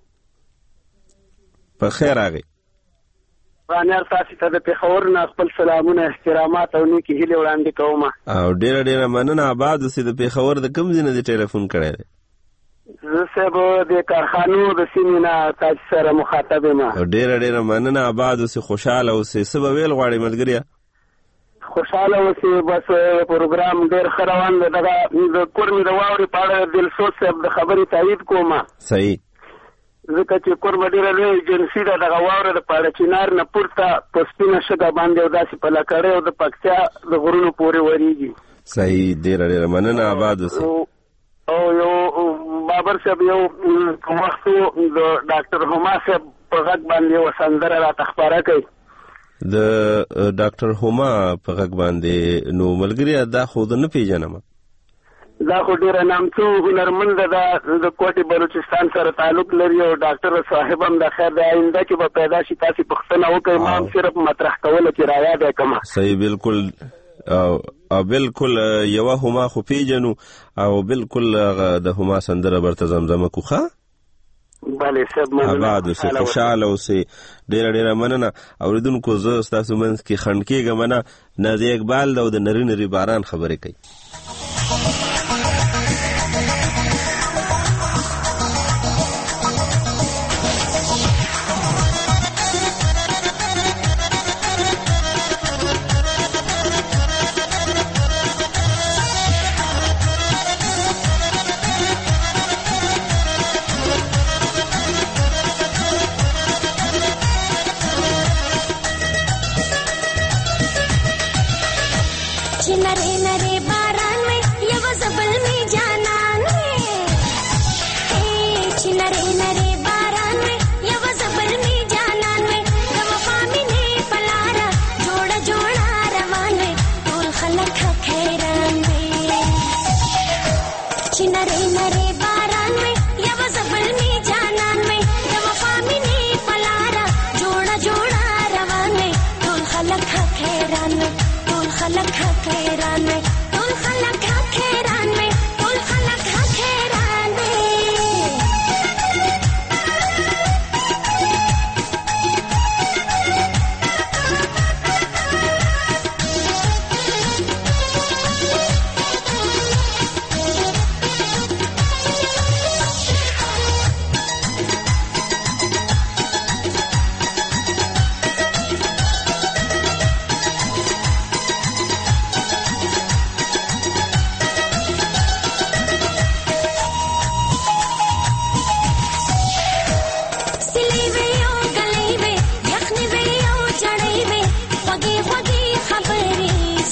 په خیر راغی بانیار تاسو ته د پېښور نه خپل سلامونه احترامات او نیکې هیلې وړاندې کوم او ډېره ډېره مننه آباد اوسئ د پېښور د کوم ځای نه دې ټلیفون کړی دی زه صاحب د کارخانو د سیمې نه تاسو سره مخاطب یم ډېره ډېره مننه آباد اوسئ خوشحاله اوسئ څه به ویل غواړئ ملګریا خوشحاله اوسئ بس پروګرام ډېر ښه روان دی دغه د کورمې د واورې په اړه دلسوز صاحب د خبرې تایید کوم صحیح ځکه چې کورمه ډېره لویه ایجنسي ده دغه واوره د پاړه چنار نه پورته په سپینه شګه باندې او داسې په لکړۍ او د پکتیا د غرونو پورې ورېږي صحیح ډېره ډېره مننه آباد اوسئ او یو بابر صاحب یو وخت د ډاکټر هما صاحب په غږ باندې یوه سندره راته خپاره کوي د ډاکټر هما په غږ باندې نو ملګریا دا خو د نه پیژنم دا خو ډېره نامتو هنرمنده ده د کوټې بلوچستان سره تعلق لري او ډاکټر صاحب هم د خیر د آینده کې به پیدا شي تاسې پوښتنه وکړئ ما هم صرف مطرح کولو کې رایاده کړم صحیح بالکل او بالکل یوه هما خو پیژنو او بالکل د هما سندره برته زمزمه کو ښه بلې صاحب مننه آباد اوسئ خوشحاله اوسئ ډېره ډېره مننه اورېدونکو زه ستاسو منځ کې خنډ کېږم نه نازیه اقبال ده او د نري نري باران خبرې کوي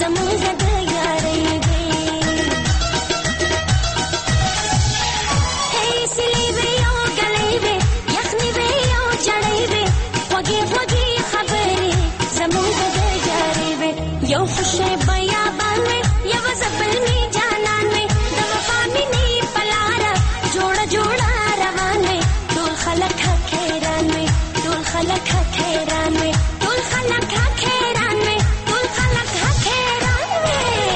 زمونږ د یارۍ وې هی سلی وې او ګلۍ وې یخني وې او جړۍ وې خوږې خوږې خبرې زمونږ د یارۍ وې یو خوشې بیابان وې یو زبلمي جانان وې د وفا مینې په لاره جوړه جوړه روان وې ټول خلک حیران وې ټول خلک حیران وې ټول خلک حیران وې ټول خلک حیران وې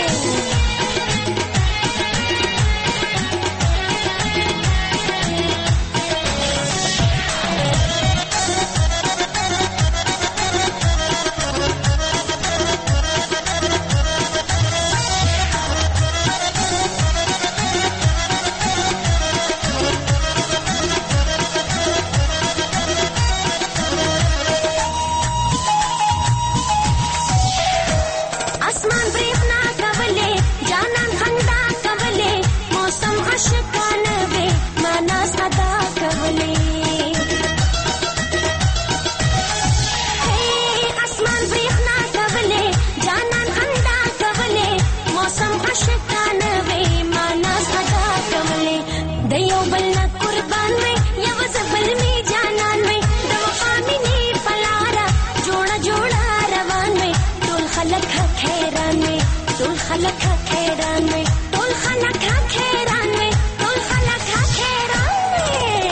आसमान ब्रेखना कवले जानन खंडा कवले मौसम अशकान वे माना सदा कवले हे आसमान ब्रेखना कवले जानन खंडा कवले मौसम अशकान वे माना सदा कवले दयो बलना कुर्बान वे यव जबल में जानन वे दवा पामिनी पलारा जोड़ा जोड़ा रवान वे टोल खलक हैरान में टोल खलक हैरान में टोल खलक हैरान में टोल खलक हैरान में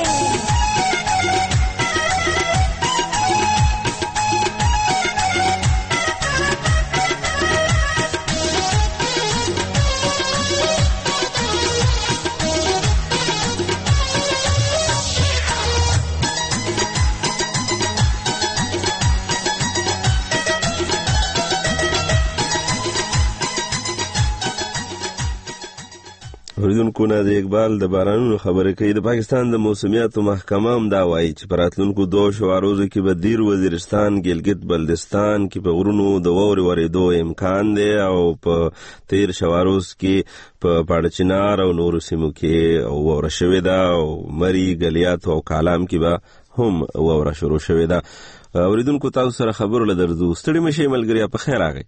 اوریدونکو نه د اقبال د بارانونو خبره کوي. د پاکستان د موسمیاتو محکمه هم دا وایي چې په راتلونکو دوه شواروزو کې به دیر وزیرستان ګلګت بلدستان کې په غرونو د واورې ورېدو امکان دی او په تیر شواروز کې په پاړچنار او نورو سیمو کې واوره شوې ده او مري ګلیات او کالام کې به هم واوره شروع شوې ده. اوریدونکو تاسو سره خبرو لدرځو. ستړي مشئ ملګریا، په خیر راغی.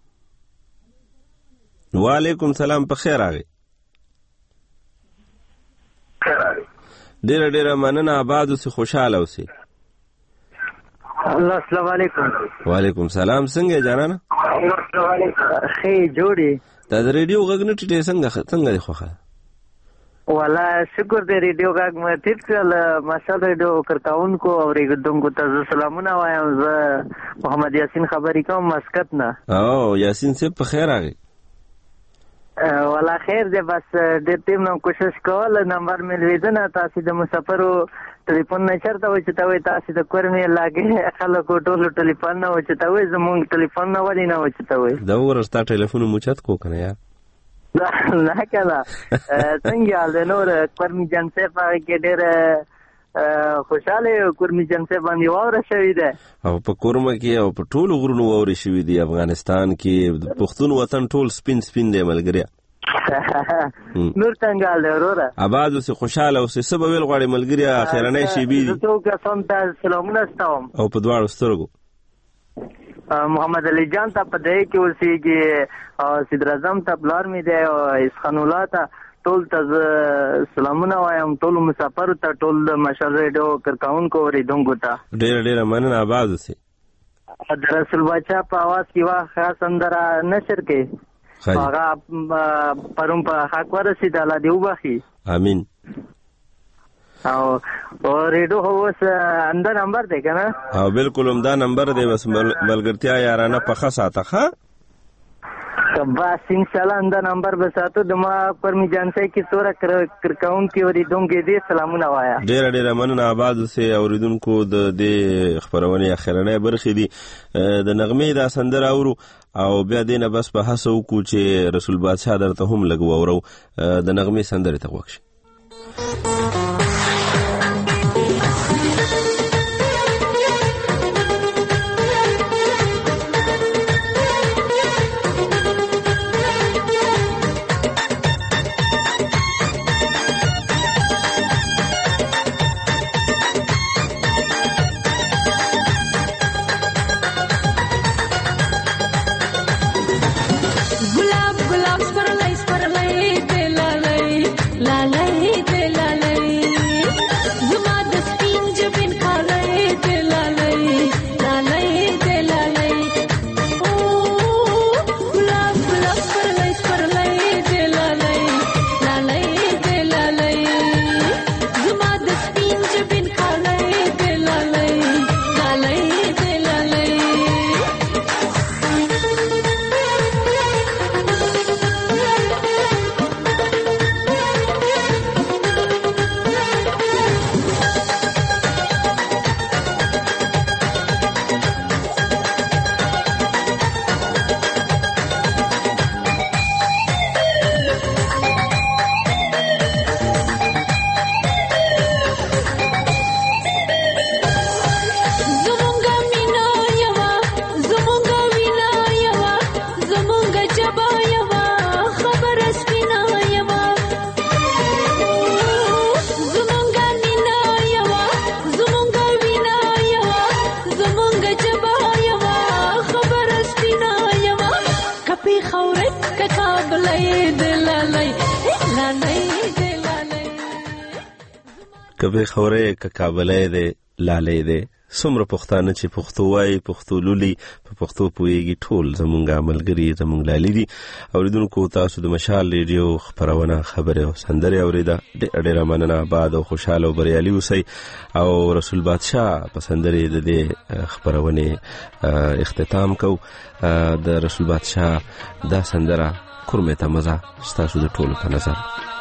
وعلیکم سلام، په خیر راغی. ډیره ډیره مننه، آباد اوسې، خوشحاله اوسې. الله السلام علیکم. وعلیکم سلام. څنګه یې جانانه؟ ښې جوړې. دا د ریډیو غږ نه ټیټې څنګه څنګه دی خوښه؟ والا شکر دی، ریډیو غږ مې ټیټ کړل. ماشاءالله ریډیو کارکوونکو او اورېدونکو ته زه سلامونه وایم. زه محمد یاسین خبرې کوم مسقط نه. او یاسین صاحب په خیر راغی. والا خیر دی، بس ډېر ټیم نه کوشش کول. نمبر مې لوېده نه. تاسې د مسافرو ټلیفون نه چېرته وچتوئ؟ تاسې د کور مې لاګې خلکو ټولو ټلیفون نه وچتوئ، زمونږ ټلیفون نه ولې نه وچتوئ؟ دا وګوره ستا ټلیفون مو اوچت کو که نه یار؟ نه که نه. څنګه حال دی نور؟ کورمي جان صاحب هغې کې ډېر خوشحاله یو. کورمي جان صاحب باندې واوره شوې ده او په کورمه کې او په ټولو غرونو واورې شوې دي. افغانستان کې پښتون وطن ټول سپین سپین دی ملګریا. نور څنګه حال دی وروره؟ آباد اوسې، خوشحاله اوسې. څه به ویل غواړې ملګریا؟ اخرنۍ شېبې دي. زه څو کسان ته سلامونه ستوم او په دواړو سترګو. محمد علي جان ته په دې کې اوسېږي، صدر اعظم ته پلار مې دی، او اسخان الله ته ټول ته سلامونه وایم، ټولو مسافرو ته، ټول مشال ریډیو کارکوونکو اورېدونکو ته ډېره ډېره مننه. آباد اوسې. د رسول باچا په اواز کې وا خاص سندره نشر کې هغه پرون په حق ورسېد، الله دې وبخي. امین. او ریډیو اوس انده نمبر دی که نه؟ او بالکل همدا نمبر دی. بس ملګرتیا یارانه پخه ساته ښه؟ بس انشاءالله انده نمبر به ساتو. د ما کورمي جان صاحب کې څوره کارکوونکي اورېدونکي دي سلامونه وایه. ډېره ډېره مننه. آباد اوسې. اورېدونکو د دې خپرونې اخرنۍ برخې دي. د نغمې دا سندره اورو او بیا دې نه بس په هڅه وکړو چې رسول بادشاه درته هم لږ واورو. د نغمې سندرې ته غوږ شي. لالای د لالای لالای د لالای کبه خوره ک کابلې ده لالې ده څومره پښتانه چې پښتو وایي پښتو لولي په پښتو پوهیږي ټول زمونږ عملګري زمونږ لالي دي. اوریدونکو تاسو د مشال ریډیو خبرونه خبره او سندره اوریدا ډېر مننه. آباد او خوشاله او بریالي اوسئ. او رسول بادشاه په سندره د دې خبرونه اختتام کو. د رسول بادشاه دا سندره کورمه ته مزه ستاسو د ټولو په نظر.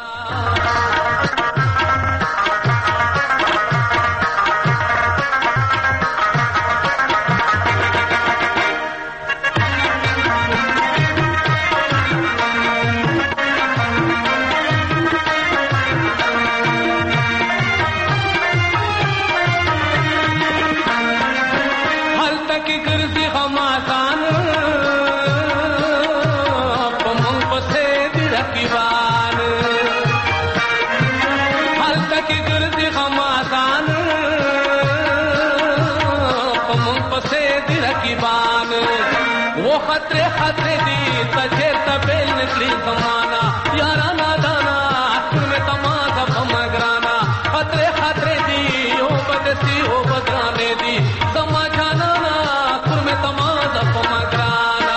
खतरे खतरे दी तजे तबेल निकली जमाना यारा नादाना तुम्हें तमाजा बमगराना खतरे खतरे दी हो बदसी हो बदराने दी समा जाना ना तुम्हें तमाजा बमगराना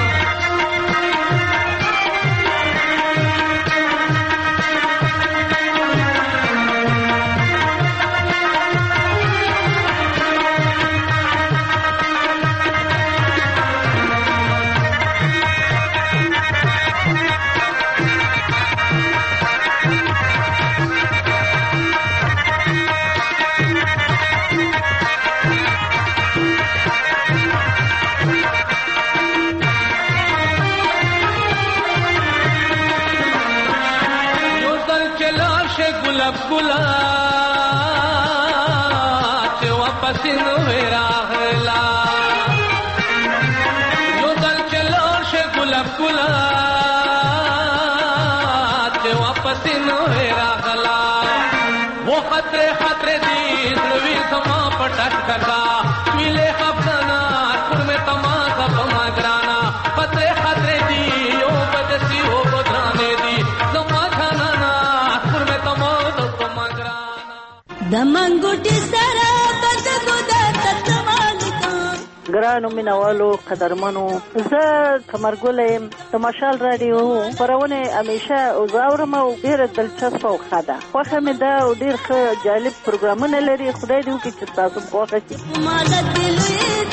गुलाब गुला चे वापस नो राहला यो दल चलो शे गुलाब गुला चे वापस नो राहला वो खतरे खतरे दी नवी समा पटक कदा मिले खपना कुर में तमाशा बमगराना खतरे खतरे दी यो बदसी हो बदराने दी समा खाना दमंगुटी सरा बद गुदा तत्मालिका ګرانو مینوالو قدرمنو زه کمرګولم د مشال رادیو پرونه همیشه اوزاورم او ډیره دلچسپه او ښه ده. خوښه مې ده او ډیر ښه جالب پروګرامونه لري. خدای دې وکړي چې تاسو خوښ شي.